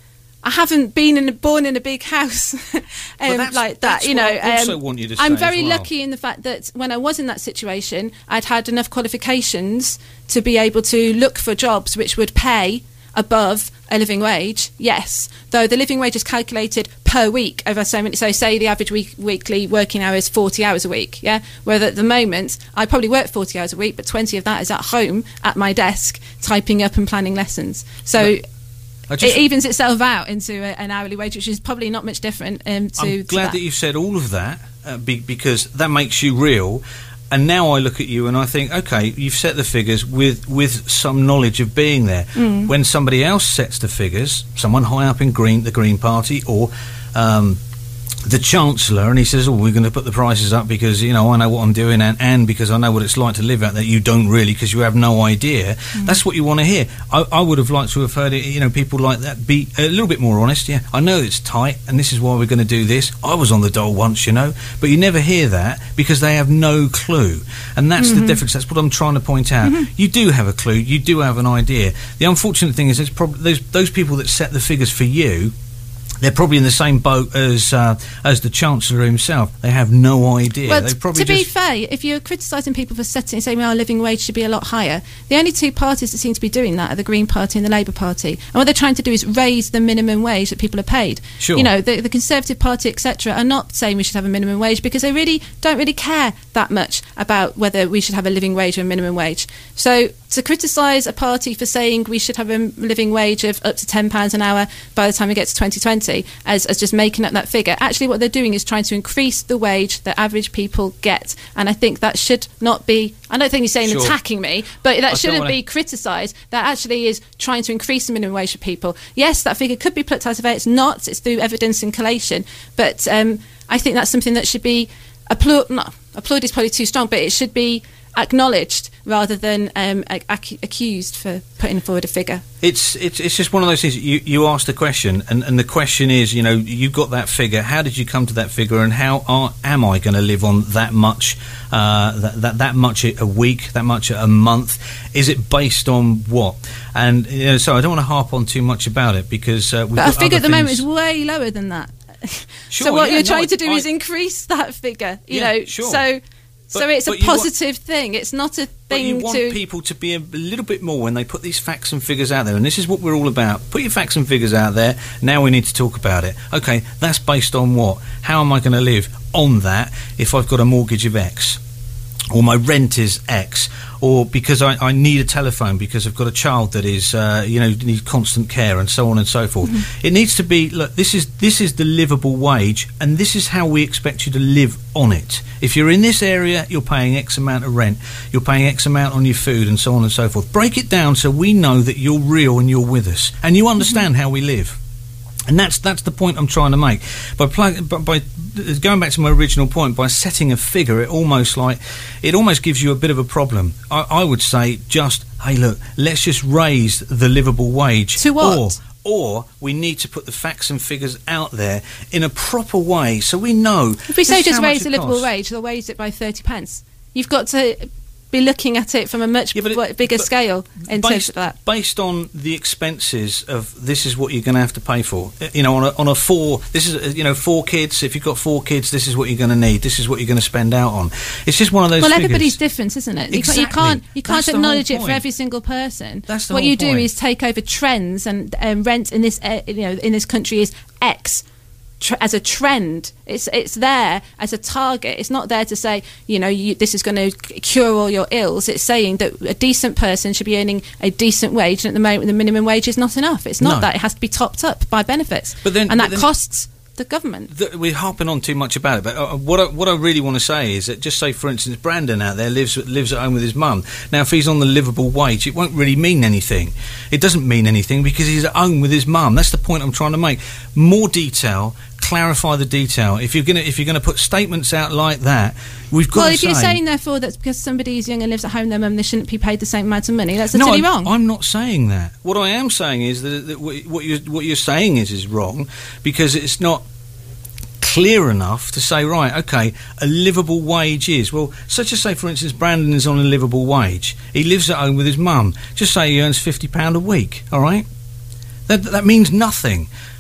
I haven't been in a, born in a big house um, that's- like that. that's You what know, I also um, want you to I'm say very as well. lucky in the fact that when I was in that situation, I'd had enough qualifications to be able to look for jobs which would pay above a living wage. Yes, though the living wage is calculated per week over so many. So, say the average week, weekly working hour is forty hours a week. Yeah, where at the moment I probably work forty hours a week, but twenty of that is at home at my desk typing up and planning lessons. So. I just- It evens itself out into a, an hourly wage, which is probably not much different um, to. I'm to glad that. that you've said all of that uh, be, because that makes you real. And now I look at you and I think, okay, you've set the figures with, with some knowledge of being there. Mm. When somebody else sets the figures, someone high up in Green, the Green Party, or um, the Chancellor, and he says, oh, we're going to put the prices up because, you know, I know what I'm doing and, and because I know what it's like to live out there. You don't really, because you have no idea. Mm. That's what you want to hear. I, I would have liked to have heard it, you know, people like that be a little bit more honest. Yeah, I know it's tight and this is why we're going to do this. I was on the dole once, you know, but you never hear that because they have no clue. And that's Mm-hmm. the difference. That's what I'm trying to point out. Mhm. You do have a clue. You do have an idea. The unfortunate thing is, it's probably those, those people that set the figures for you, they're probably in the same boat as uh, as the Chancellor himself. They have no idea. Well, they t- probably to be just fair, if you're criticising people for setting, saying our living wage should be a lot higher, the only two parties that seem to be doing that are the Green Party and the Labour Party. And what they're trying to do is raise the minimum wage that people are paid. Sure. You know, the, the Conservative Party, et cetera, are not saying we should have a minimum wage because they really don't really care that much about whether we should have a living wage or a minimum wage. So to criticise a party for saying we should have a living wage of up to ten pounds an hour by the time we get to twenty twenty as, as just making up that figure, actually what they're doing is trying to increase the wage that average people get. And I think that should not be, I don't think you're saying Sure. attacking me, but I that don't shouldn't wanna- be criticised. That actually is trying to increase the minimum wage for people. Yes, that figure could be plucked out of it. It's not. It's through evidence and collation. But um, I think that's something that should be applaud. No, applaud is probably too strong, but it should be acknowledged rather than um, ac- accused for putting forward a figure. It's it's it's just one of those things. You you asked the question, and, and the question is, you know, you got that figure. How did you come to that figure, and how are, am I going to live on that much, uh, that, that that much a week, that much a month? Is it based on what? And you know, so I don't want to harp on too much about it because uh, we've But got our figure other at the moment things- is way lower than that. Sure, so what yeah, you're no, trying I- to do I- is increase that figure. You Yeah, know, sure. so. So But- it's but a you want- positive thing. It's not a But you thing want to. people to be a little bit more when they put these facts and figures out there, and this is what we're all about. Put your facts and figures out there. Now we need to talk about it. Okay, that's based on what? How am I going to live on that if I've got a mortgage of X? Or my rent is X, or because I, I need a telephone because I've got a child that is, uh, you know, needs constant care, and so on and so forth. Mm-hmm. It needs to be. Look, this is this is the livable wage, and this is how we expect you to live on it. If you're in this area, you're paying X amount of rent, you're paying X amount on your food, and so on and so forth. Break it down so we know that you're real and you're with us, and you understand Mm-hmm. how we live. And that's that's the point I'm trying to make. By, plug, by by going back to my original point, by setting a figure, it almost like it almost gives you a bit of a problem. I, I would say just, hey, look, let's just raise the livable wage. To what? Or, or we need to put the facts and figures out there in a proper way so we know. If we say this is just how much raise the it livable costs. wage, they'll raise it by thirty pence. You've got to be looking at it from a much Yeah, but it- b- bigger but scale in terms based, of that. based on the expenses of this is what you're going to have to pay for. Uh, You know, on a, on a four, this is uh, you know four kids. If you've got four kids, this is what you're going to need. This is what you're going to spend out on. It's just one of those. Well, figures. everybody's different, isn't it? You can't- Exactly. You can't, you can't That's the whole acknowledge it for point. every single person. That's the what whole you do point. is take over trends, and um, rent in this, uh, you know, in this country is X. Tr- as a trend, it's it's there as a target. It's not there to say, you know, you, this is going to cure all your ills. It's saying that a decent person should be earning a decent wage, and at the moment the minimum wage is not enough. It's not No. that. It has to be topped up by benefits, But then- and but that then- costs the government. Th- we're harping on too much about it, but uh, what I, what I really want to say is that, just say for instance, Brandon out there lives lives at home with his mum. Now, if he's on the livable wage, it won't really mean anything. It doesn't mean anything because he's at home with his mum. That's the point I'm trying to make. More detail, clarify the detail. If you're gonna if you're gonna put statements out like that, we've got Well, to if say. you're saying therefore that's because somebody is young and lives at home with their mum, they shouldn't be paid the same amount of money. That's no, utterly I'm, wrong. I'm not saying that. What I am saying is that, that what what you're what you're saying is is wrong because it's not clear enough to say, right, okay, a livable wage is, well, such as say, for instance, Brandon is on a livable wage. He lives at home with his mum. Just say he earns fifty pounds a week, all right? That, that means nothing.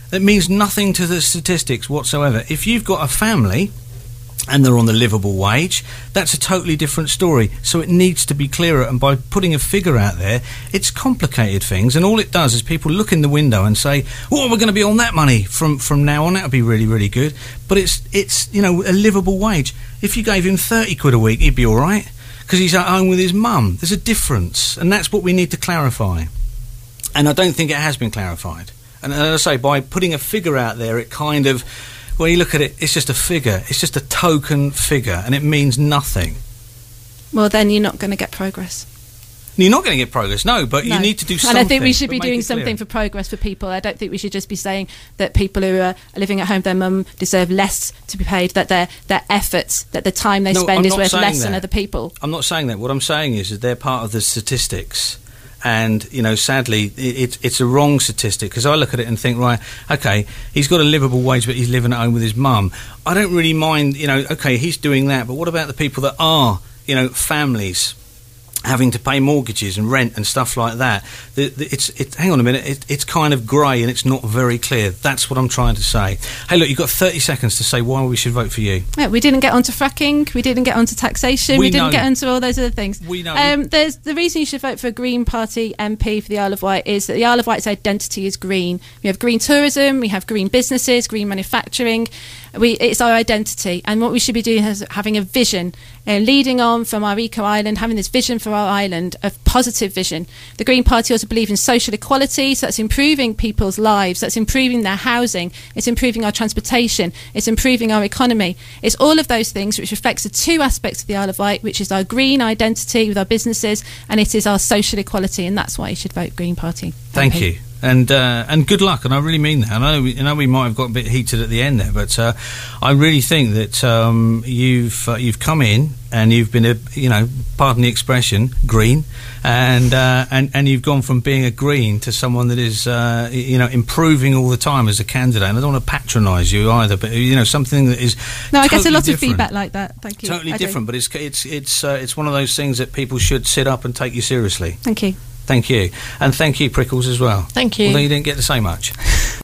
It means nothing to the statistics whatsoever. If you've got a family and they're on the livable wage, that's a totally different story. So it needs to be clearer, and by putting a figure out there, it's complicated things, and all it does is people look in the window and say, well, we're going to be on that money from, from now on, that would be really, really good. But it's, it's you know, a livable wage. If you gave him thirty quid a week, he'd be all right, because he's at home with his mum. There's a difference, and that's what we need to clarify. And I don't think it has been clarified. And as I say, by putting a figure out there, it kind of... Well, you look at it, it's just a figure. It's just a token figure, and it means nothing. Well, then you're not going to get progress. You're not going to get progress, no, but no. you need to do something. And I think we should be be doing something for progress for people. I don't think we should just be saying that people who are living at home with their mum deserve less to be paid, that their their efforts, that the time they no, spend I'm is worth less that. than other people. I'm not saying that. What I'm saying is that they're part of the statistics. And, you know, sadly, it, it's a wrong statistic, because I look at it and think, right, OK, he's got a livable wage, but he's living at home with his mum. I don't really mind, you know, OK, he's doing that, but what about the people that are, you know, families having to pay mortgages and rent and stuff like that? The, the, it's, it, hang on a minute, it, it's kind of grey and it's not very clear. That's what I'm trying to say. Hey, look, you've got thirty seconds to say why we should vote for you. Yeah, we didn't get onto fracking, we didn't get onto taxation, we, we didn't know. get onto all those other things. We know. Um, there's, the reason you should vote for a Green Party M P for the Isle of Wight is that the Isle of Wight's identity is green. We have green tourism, we have green businesses, green manufacturing. We, it's our identity, and what we should be doing is having a vision, uh, leading on from our eco island, having this vision for our island, a positive vision. The Green Party also believe in social equality, so that's improving people's lives, that's improving their housing, it's improving our transportation, it's improving our economy. It's all of those things which reflects the two aspects of the Isle of Wight, which is our green identity with our businesses, and it is our social equality, and that's why you should vote Green Party. Thank M P. you. And uh, and good luck, and I really mean that. I know we, I know we might have got a bit heated at the end there, but uh, I really think that um, you've uh, you've come in and you've been a you know, pardon the expression, green, and uh, and and you've gone from being a green to someone that is uh, you know, improving all the time as a candidate. And I don't want to patronise you either, but you know, something that is no, I totally guess a lot different. of feedback like that. Thank you. Totally I different, do. but it's it's it's uh, it's one of those things that people should sit up and take you seriously. Thank you. Thank you. And thank you, Prickles, as well. Thank you. Although you didn't get to say much.